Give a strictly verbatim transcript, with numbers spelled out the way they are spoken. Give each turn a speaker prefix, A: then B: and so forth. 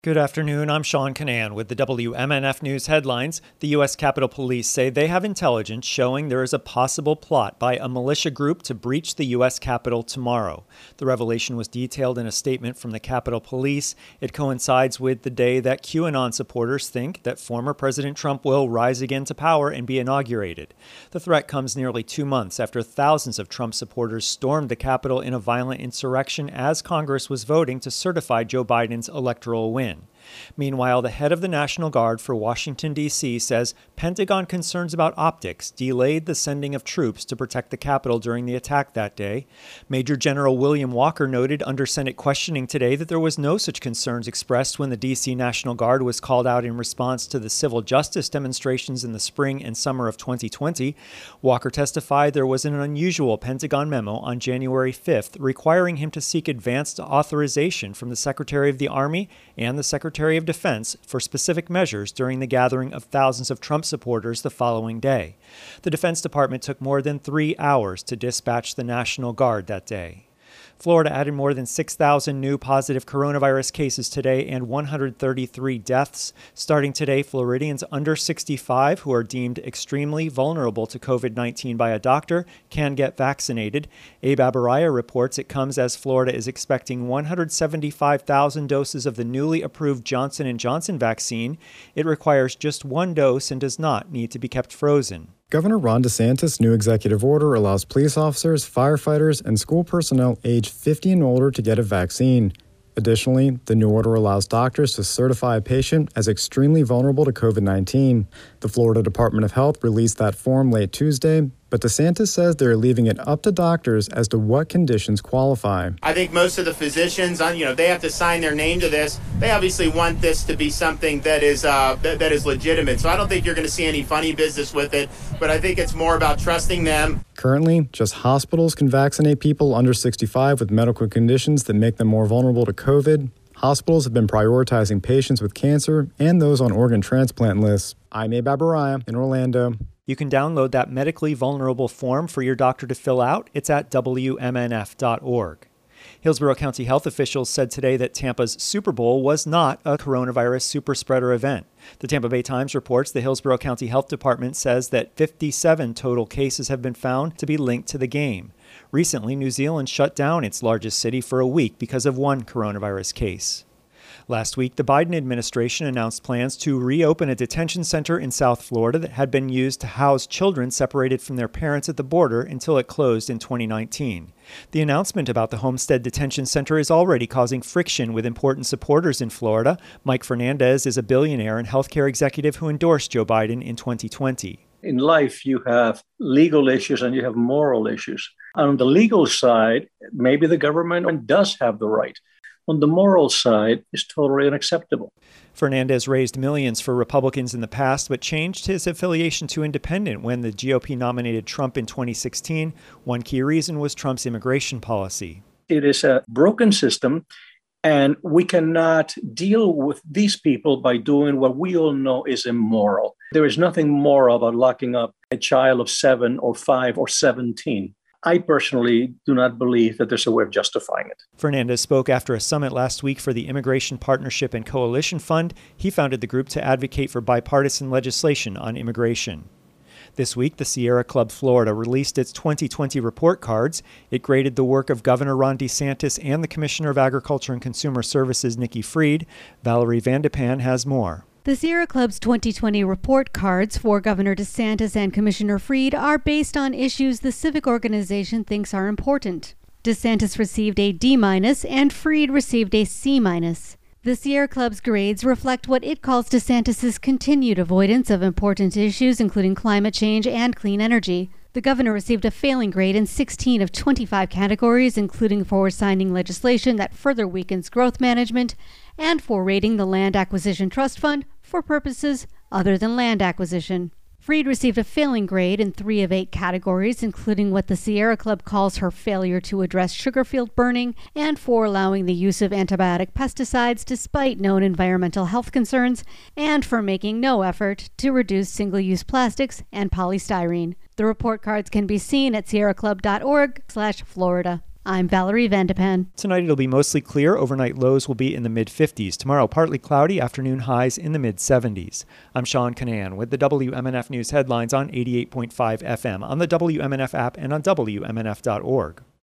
A: Good afternoon, I'm Sean Canan with the W M N F News headlines. The U S Capitol Police say they have intelligence showing there is a possible plot by a militia group to breach the U S Capitol tomorrow. The revelation was detailed in a statement from the Capitol Police. It coincides with the day that QAnon supporters think that former President Trump will rise again to power and be inaugurated. The threat comes nearly two months after thousands of Trump supporters stormed the Capitol in a violent insurrection as Congress was voting to certify Joe Biden's electoral win. Meanwhile, the head of the National Guard for Washington, D C says Pentagon concerns about optics delayed the sending of troops to protect the Capitol during the attack that day. Major General William Walker noted under Senate questioning today that there was no such concerns expressed when the D C National Guard was called out in response to the civil justice demonstrations in the spring and summer of twenty twenty. Walker testified there was an unusual Pentagon memo on January fifth requiring him to seek advanced authorization from the Secretary of the Army and the Secretary of Defense for specific measures during the gathering of thousands of Trump supporters the following day. The Defense Department took more than three hours to dispatch the National Guard that day. Florida added more than six thousand new positive coronavirus cases today and one hundred thirty-three deaths. Starting today, Floridians under sixty-five who are deemed extremely vulnerable to COVID nineteen by a doctor can get vaccinated. Abe Abaraya reports it comes as Florida is expecting one hundred seventy-five thousand doses of the newly approved Johnson and Johnson vaccine. It requires just one dose and does not need to be kept frozen.
B: Governor Ron DeSantis' new executive order allows police officers, firefighters, and school personnel aged fifty and older to get a vaccine. Additionally, the new order allows doctors to certify a patient as extremely vulnerable to COVID nineteen. The Florida Department of Health released that form late Tuesday, but DeSantis says they're leaving it up to doctors as to what conditions qualify.
C: I think most of the physicians, you know, they have to sign their name to this. They obviously want this to be something that is uh, that, that is legitimate. So I don't think you're going to see any funny business with it, but I think it's more about trusting them.
B: Currently, just hospitals can vaccinate people under sixty-five with medical conditions that make them more vulnerable to COVID. Hospitals have been prioritizing patients with cancer and those on organ transplant lists. I'm Abe Abaraya in Orlando.
A: You can download that medically vulnerable form for your doctor to fill out. It's at W M N F dot org. Hillsborough County health officials said today that Tampa's Super Bowl was not a coronavirus super spreader event. The Tampa Bay Times reports the Hillsborough County Health Department says that fifty-seven total cases have been found to be linked to the game. Recently, New Zealand shut down its largest city for a week because of one coronavirus case. Last week, the Biden administration announced plans to reopen a detention center in South Florida that had been used to house children separated from their parents at the border until it closed in twenty nineteen. The announcement about the Homestead Detention Center is already causing friction with important supporters in Florida. Mike Fernandez is a billionaire and healthcare executive who endorsed Joe Biden in twenty twenty.
D: In life, you have legal issues and you have moral issues. On the legal side, maybe the government does have the right. On the moral side, is totally unacceptable.
A: Fernandez raised millions for Republicans in the past, but changed his affiliation to independent when the G O P nominated Trump in twenty sixteen. One key reason was Trump's immigration policy.
D: It is a broken system, and we cannot deal with these people by doing what we all know is immoral. There is nothing moral about locking up a child of seven or five or seventeen. I personally do not believe that there's a way of justifying it.
A: Fernandez spoke after a summit last week for the Immigration Partnership and Coalition Fund. He founded the group to advocate for bipartisan legislation on immigration. This week, the Sierra Club Florida released its twenty twenty report cards. It graded the work of Governor Ron DeSantis and the Commissioner of Agriculture and Consumer Services, Nikki Fried. Valerie Vandepan has more.
E: The Sierra Club's twenty twenty report cards for Governor DeSantis and Commissioner Fried are based on issues the civic organization thinks are important. DeSantis received a D minus and Fried received a C minus. The Sierra Club's grades reflect what it calls DeSantis's continued avoidance of important issues, including climate change and clean energy. The governor received a failing grade in sixteen of twenty-five categories, including for signing legislation that further weakens growth management and for raiding the Land Acquisition Trust Fund for purposes other than land acquisition. Fried received a failing grade in three of eight categories, including what the Sierra Club calls her failure to address sugar field burning and for allowing the use of antibiotic pesticides despite known environmental health concerns, and for making no effort to reduce single-use plastics and polystyrene. The report cards can be seen at sierra club dot org slash Florida. I'm Valerie Vandepan.
A: Tonight it'll be mostly clear. Overnight lows will be in the mid fifties. Tomorrow, partly cloudy. Afternoon highs in the mid seventies. I'm Sean Canan with the W M N F News headlines on eighty-eight point five F M, on the W M N F app, and on W M N F dot org.